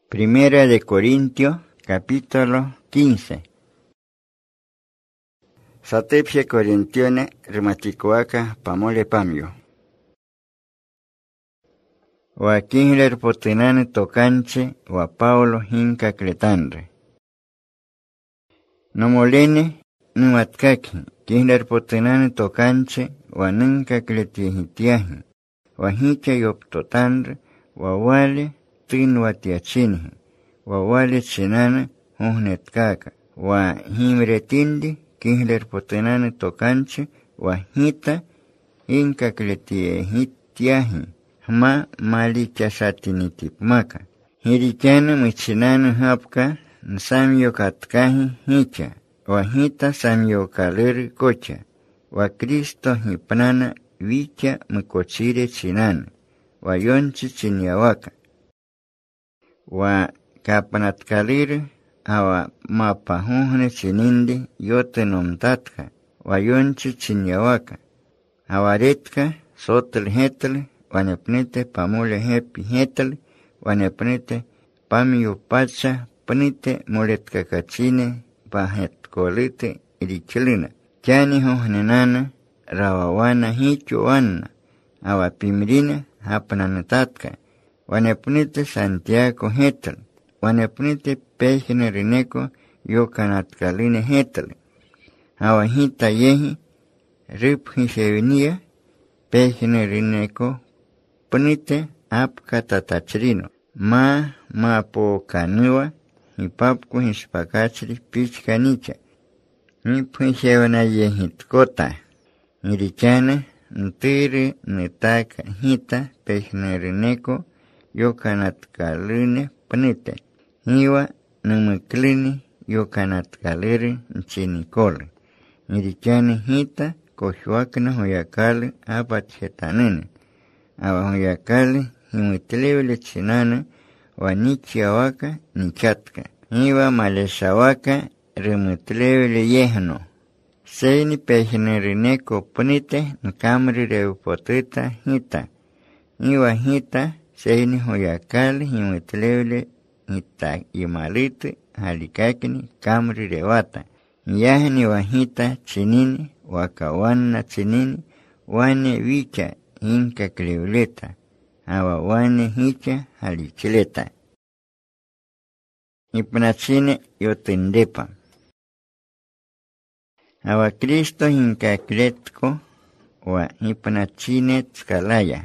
Primera de Corintios, capítulo 15. Satepsia Corintione rimaticoaca pamole pamio. Wa kinler potinane tocanche wa Paulo hinka cletanre. No molene nuatkaki kinler potinane tocanche wa nunca cletihitiahi. Wa hicha yoptotanre wa wale tinwatiachini. Wa wale chinana huhnetkaka. Wa himretindi kinler potinane tocanche wa hita hinka cletihitiahi. Ma mali chasatinitipmaka. Hirichana michinanu hapka nsamyo katkahi hicha. Wa hita samyo kaleri kocha. Wa Kristo hipnana vicha mikochire chinana. Wa yonchi chinyawaka. Wa kapanatkaliri awa mapahuhne chinindi yote nomtatka. Wa yonchi chinyawaka. Awaretka sotel hetel. Wanepnete pamule hepi hetel, wanepnete pamio pacha, panite moletka kachine, pahet kolite irichelina. Chani hohnenana, rawawana hicho wana, awa pimrina, hapananatatka. Wanepnete Santiago hetel, wanepnete pejne rineko, yokanatkaline hetel. Awa hita yehi, riphi sevenia, pejne rineko, Punite apka tatachrino. Ma po kanua, hipapku hispakachri pichkanicha. Hipuhevana yehitkota. Hirichana, ntiri nitaka hita pejnerineko, yokanatkalune punite. Hiwa numuklini yokanatkaliri nchinikole. Hirichana hita koshwakna hoyakali apatchetanene. Awahoyakali himitlevile chinana wanichiawaka nichatka. Hiwa maleshawaka rimitlevile yehno. Seini pejnerineko punite nkamri reupotita hita. Hiwa hita seini hoyakali himitlevile hita imalite halikakini kamri rewata. Yahni wa hita chinini wakawana chinini wane vicha hinka kleuleta, awa wane hicha halichileta. Ipnachine yotendepa. Awa Kristo hinka kletko, wa ipnachine tkalaya,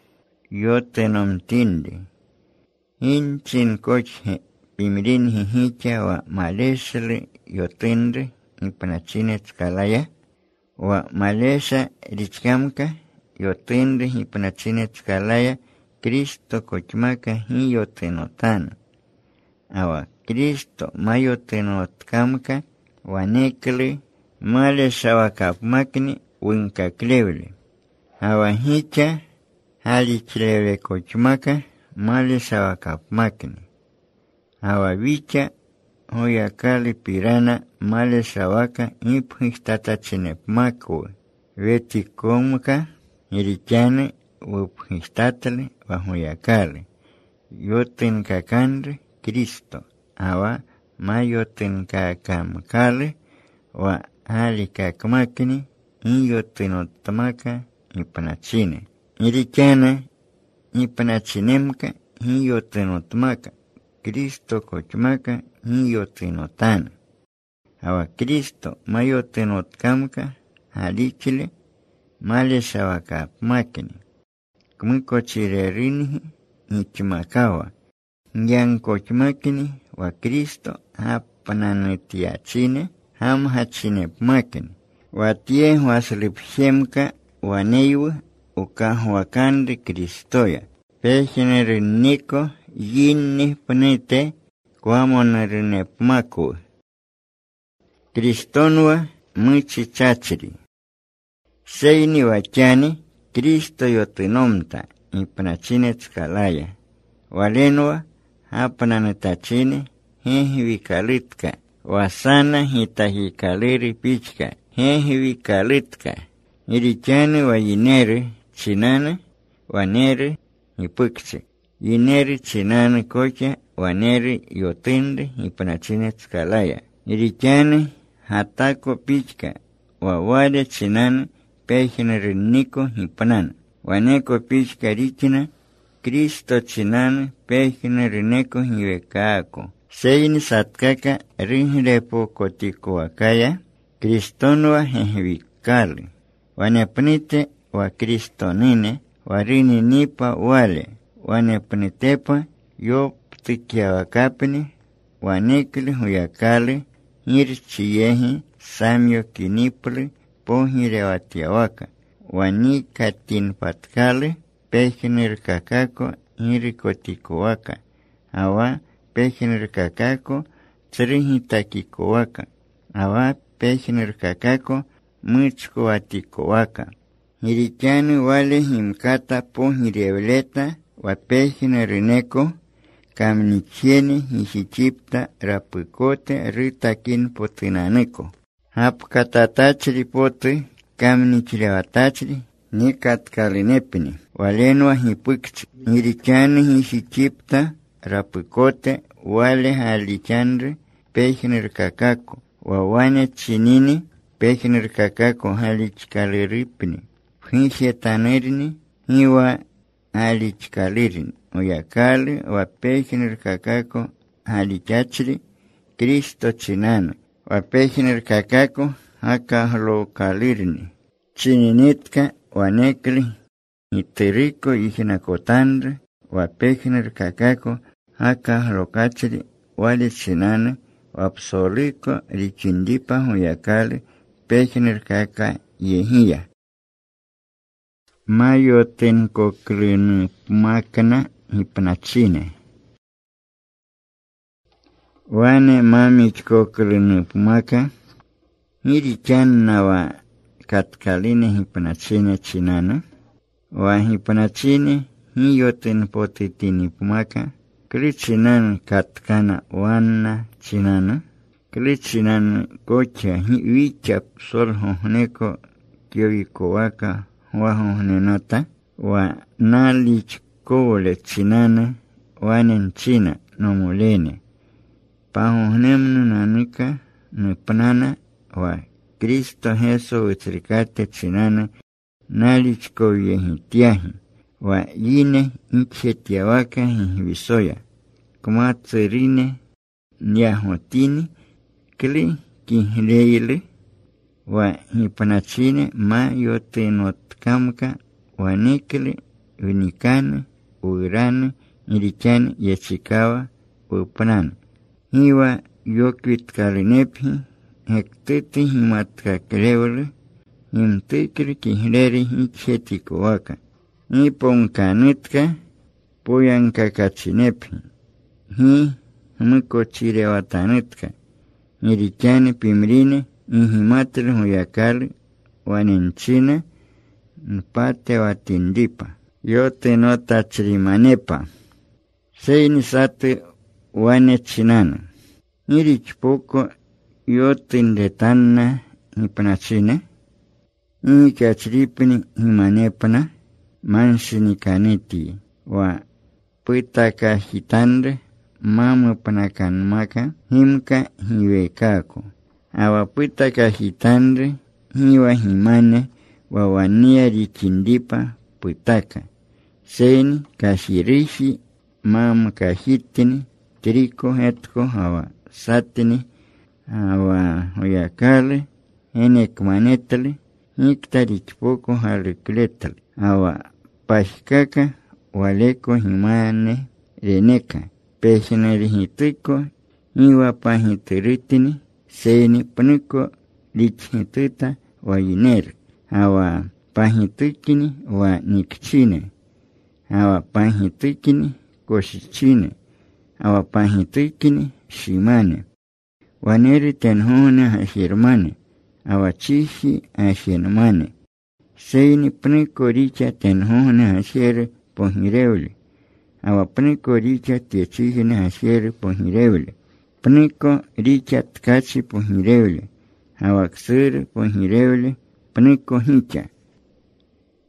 yotenomtinde. Hinchin koche pimrin hicha wa malesle yotendre, ipnachine tkalaya, wa malesa richkamka, yotendre hipnachine tkalaya Kristo kochmaka hi yotenotana. Awa Kristo mayotenotkamka wanekle male sawakapmakni winkaklevle. Awa hicha halichlevle kochmaka male sawakapmakni. Awa vicha hoyakali pirana male sawaka iphistatachinepmakwe. Vetikomka Hirichane uphistatale wahoyakale. Yoten kakandre Kristo. Awa mayoten kakamkale wa halikakmakini hiyotenotamaka ipnachine. Hirichane ipnachinemka hiyotenotamaka. Kristo kochmaka hiyotenotana. Awa Kristo mayotenotkamka halichile male sawakapmakini. Kmikochirerini hichmakawa. Nyan kochmakini wa Kristo hapananetiachine hamhachinepmakini. Watie waslipshemka waneiwa ukahwakande Kristoya. Pejneriniko yinni punite kwamonerinepmakwe. Kristonwa muchichachri. Seini wachani Kristo yotenomta ipnachine tkalaya. Walenwa hapananetachine hehvikalitka. Wasana hitahikaliri pichka hehvikalitka. Irichane wa yinere chinana wanere hipukche. Yinere chinana kocha waneri yotinde ipanachine tskalaya. Irichane hatako pichka wawade chinan pejina riniko ipanan. Waneko pichka richina Cristo chinan pejina rineko iwekaako. Seini satkaka rinrepo kotikuakaya Cristonwa hevikali. Wanepnite wa Cristonine warini nipa wale. Wanepnitepa yoptikiawakapni wanikli huyakali hirchiyehi samyo kinipli pohirewatiawaka. Wanikatinpatkali pejnirkakako hirikotikuwaka. Awa pejnirkakako trihitakikuwaka. Awa pejnirkakako muchkuwatikuwaka. Hirichani wale himkata pohirewleta wa pejnirineko kamnichieni hisichipta rapukote ritakin potinaneko. Hapkatatachri poti kamnichilewatachri nikatkalinepini. Walenwa hipukchi. Hirichani hisichipta rapukote wale halichandri pejnirkakako. Wawane chinini pejnirkakako halichkaliripni. Hinshetanirini hiwa halichkalirini. Uyakali wa pejnirkakako halichachri Cristo chinano. Wa pejnirkakako hakahlokalirni. Chininitka wanekli itiriko ihinakotandre wa pejnirkakako hakahlokachri wali chinano wapsoliko richindipa huyakali pejnirkaka yehiya. Mayoten koklinu pumakana hipnachine. Wane mamich koklinu pumaka hirichanna wa katkaline hipnachine chinana. Wa hipnachine hiyoten potitini pumaka. Klichinan katkana wana chinana. Klichinan kocha hiwichap solhohneko kiowikowaka wahohnenota. Wa nalich kowle chinana wanen china nomulene. Pahohnemnu nanika nupanana wa Cristo Jesu utrikate chinana nalich kowyehitiahi. Wa yine inchetiawaka hivisoya. Kumatsirine nyahotini kli kihleile. Wa hipanachine ma yotenotkamka wanikli unikane urane irichane yachikawa upanana. Hiwa yokwitkalinephi hektiti himatkaklewle himtikri kihleri hinchetikuwaka. Hiponkanitka puyankakachinephi. Hmukochirewatanitka. Irichane pimrine himatri huyakali wanenchina npate watindipa. Yote notachrimanepa. Seini sate wane chinana. Irichpoko yote ndetanna hipnachine. Ikachripni himanepana. Mansini kaniti wa pitaka hitandre mamu panakanmaka himka hiwekako. Awa pitaka hitandre hiwa himane wa wania richindipa pitaka. Seni kashirishi mamu kahitini triko hetko hawa satini hawa huyakale henek manetale hiktarichpoko halikletale. Awa pashkaka waleko himane reneka. Pejnarihitiko hiwa pahitiritini seni paniko lichhituta wa yiner. Awa pahitikini wa nikchine. Awa pahitikini koshichine. Awa pahitikini shimane. Waneri tenhone hashirmane. Awa chishi ashirmane. Seini paniko richa tenhone hashir pohirewle. Awa paniko richa tiachihine hashir pohirewle. Paniko richa tkachi pohirewle. Awa ksur pohirewle paniko hicha.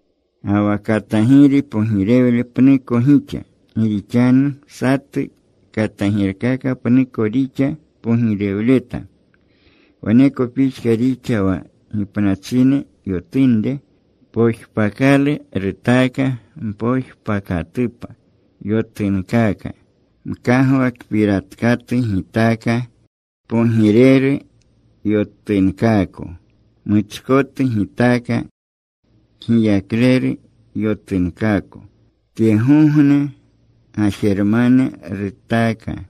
Awa katahiri pohirewle paniko hicha. Irichanu satu katanjirkaka paniko richa punjireuleta. Waneko pichka richa wa hipanachine yotinde poshpakale ritaka poshpakatupa yotinkaka. Mkahwak piratkati hitaka punjirere yotinkako. Muchkote hitaka hiyakrere yotinkako. Tiehunhune ashermane ritaka.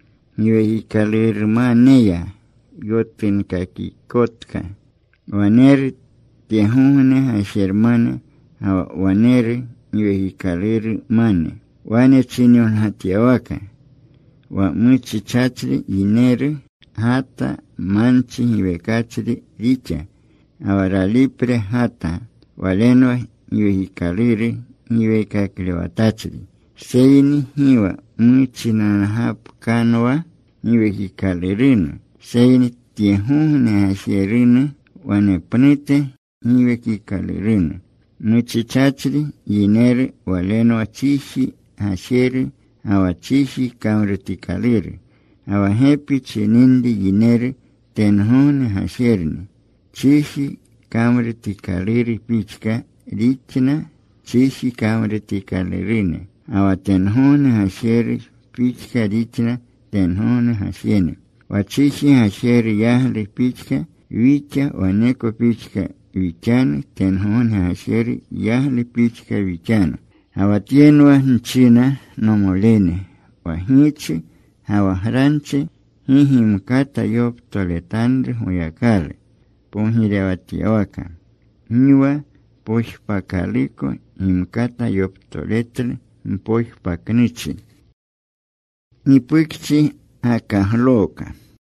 Hivehikalirmaneya yotinkakikotka. Waneri tiehunhune ashermane waneri hivehikalirmane. Wane chinyon hatiawaka. Wa muchi chachri yinere hata manchi hiwekachri richa. Awaralipre hata walenwa hiwehikaliri hiwekakilewatachri. Seini hiwa muchi nanahapkanwa hiwehikalirinu. Seini tiehuhne hasierinu wanepanite hiwekikalirinu. Muchi chachri yinere walenwa chishi hasieri awachishi kamritikaliri. Awahepi chinindi yinere tenhune hasierni. Chishi kamritikaliri pichka richna chishi kamritikalirine. Awatenhune hasieri pichka richna tenhune hasiene. Wachishi hasieri yahli pichka vicha waneko pichka vichana tenhune hasieri yahli pichka vichana. Hawatienwa nchina nomolene, wahichi, hawahranche, hihi mkata yoptoletandre huyakale, ponjire watiawaka. Hiwa poshpakaliko, imkata yoptoletre, mposhpaknichi. Nipukchi akahloka.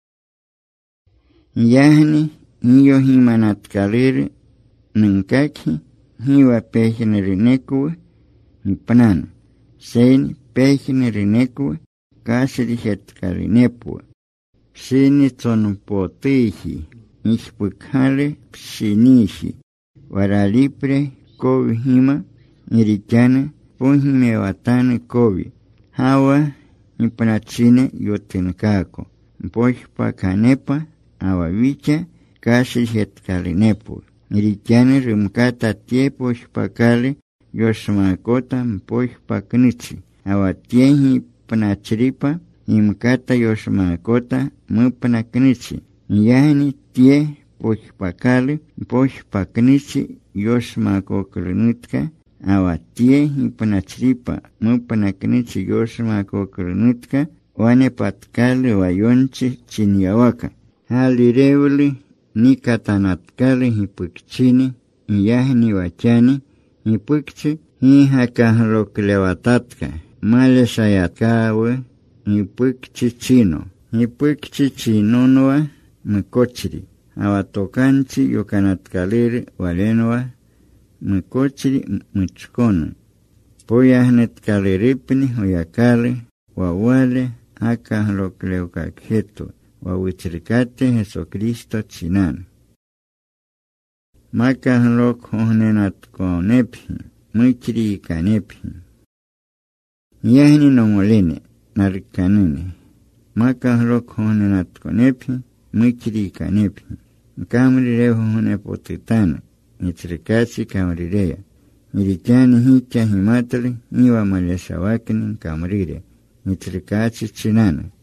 Yahni, hiyo himanatkalere, nunkaki, hiwa pejnerenekuwe, Nipanan, Sein pejne rinekue, kasri hetkarinepue. Sini tonpotihi, ishpukhale psinishi. Waralipre kovi hima, irichana, punhime watane kovi. Hawa nipanachine yotinkako. Mposhpa kanepa, awavicha, kasri hetkarinepue. Irichana rimkata tie poshpakale, Yosmakota mposhpaknichi. Awatiehi panachripa imkata yosmakota mupanaknichi. Yahni tie poshpakale mposhpaknichi yosmakokrinutka. Awatiehi panachripa mupanaknichi yosmakokrinutka. Wane patkale wayonchi chinyawaka. Halirevli nikatanatkale hipukchini. Yahni wachani. Nipukchi hihakahloklewatatka, male sayatkawe, nipukchi chino. Nipukchi chinonwa mkochri. Awatokanchi yokanatkaliri walenwa mkochri mchkono. Poyahnetkaliripni huyakale, wawale hakahlokleukakheto, wawichirikate Jesucristo chinana. Makahlok hohnenatkonepi, muchri kanepi. Yahni nomolene, narkanene. Makahlok hohnenatkonepi, muchri kanepi. Kamrire hohnepotitana, nitrikasi kamrireya. Nirichani hicha himatali, iwa malesawakini kamrire. Nitrikasi chinana.